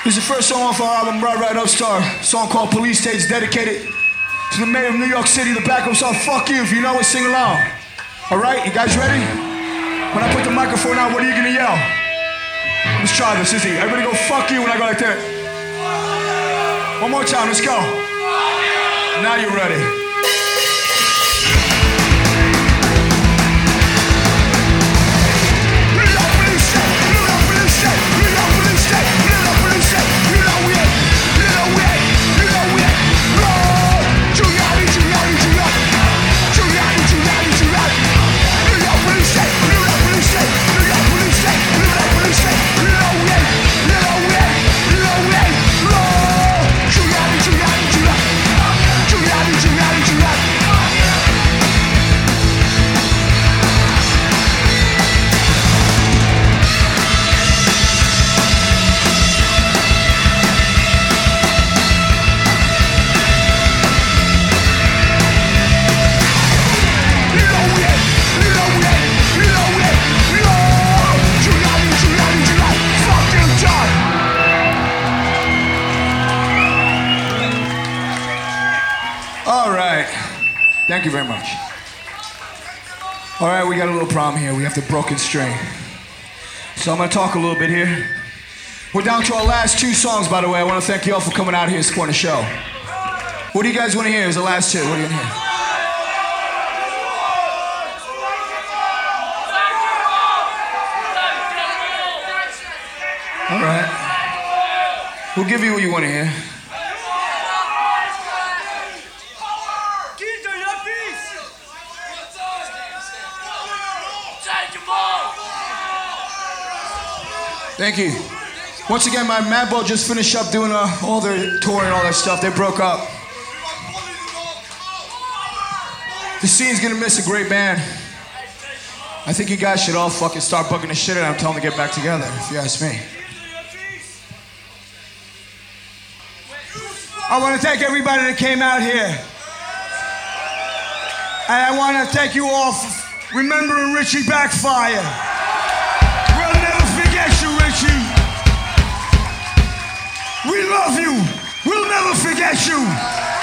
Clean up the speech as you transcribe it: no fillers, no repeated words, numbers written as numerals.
This is the first song off our album, Ride Right Upstar. A song called Police State. It's dedicated to the mayor of New York City. The backup song, fuck you. If you know it, sing along. All right, you guys ready? When I put the microphone out, what are you gonna yell? Let's try this, Izzy. Everybody go, fuck you, when I go like that. One more time, let's go. Now you're ready. Thank you very much. All right, we got a little problem here. We have the broken string. So I'm gonna talk a little bit here. We're down to our last two songs, by the way. I wanna thank you all for coming out here and supporting the show. What do you guys wanna hear? It's the last two. What do you wanna hear? All right. We'll give you what you wanna hear. Thank you. Once again, my Madball just finished up doing all their tour and all that stuff. They broke up. The scene's gonna miss a great band. I think you guys should all fucking start bugging the shit out of them, tell them to get back together, if you ask me. I want to thank everybody that came out here. And I want to thank you all for remembering Richie Backfire. We'll never forget you, Richie. We love you. We'll never forget you.